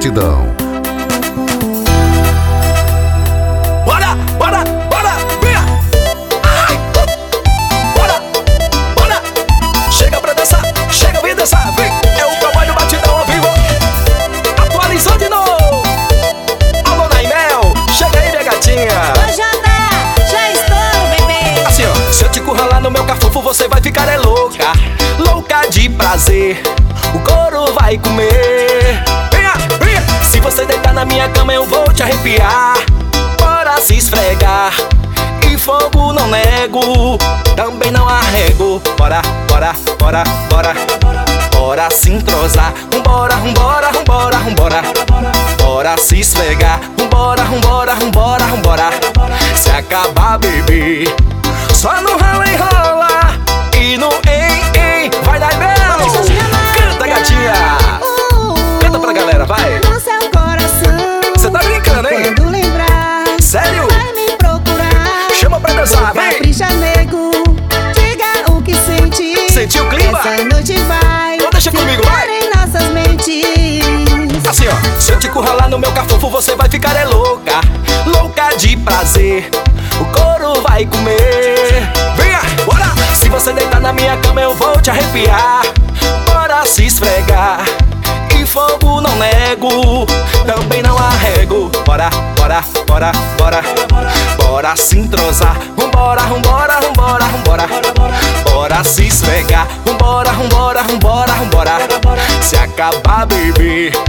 Batidão. Bora, bora, bora, venha! Ai, bora, bora! Chega pra dançar, chega, vem dançar, vem! É o cowboy do Batidão ao vivo. Atualizou de novo. Alô, Naimel, chega aí, minha gatinha. Ô, Jota, já estou, bebê. Assim, ó, se eu te curralar no meu cafufo, você vai ficar louca, louca de prazer. O couro vai comer. Venha, venha! Se você deitar na minha cama, eu vou te arrepiar. Bora se esfregar. E fogo não nego, também não arrego. Bora, bora, bora, bora. Bora se entrosar. Vambora, vambora, vambora, vambora. Bora se esfregar. Vambora, vambora, vambora, vambora. Se acabar, bebê, só no rala e rola. E no ei, vai dar belo. Canta, gatinha. Canta pra galera, vai. No seu coração, Cê tá brincando, hein? quando lembrar, Sério? vai me procurar. Chama pra dançar, vem. Capricha, nego, diga o que sente. Sentiu o clima? Essa noite vai Então deixa comigo, ficar vai. em nossas mentes. Assim, ó, se eu te curralar no meu cafufo, você vai ficar louca, louca de prazer. O couro vai comer. Venha, bora! Se você deitar na minha cama, eu vou te arrepiar. Bora se esfregar. E fogo não nego, também não arrego. Bora, bora, bora, bora. Bora se entrosar. Vambora, vambora, vambora, vambora. Bora se esfregar. Vambora, vambora, vambora, vambora. Se acabar, bebê,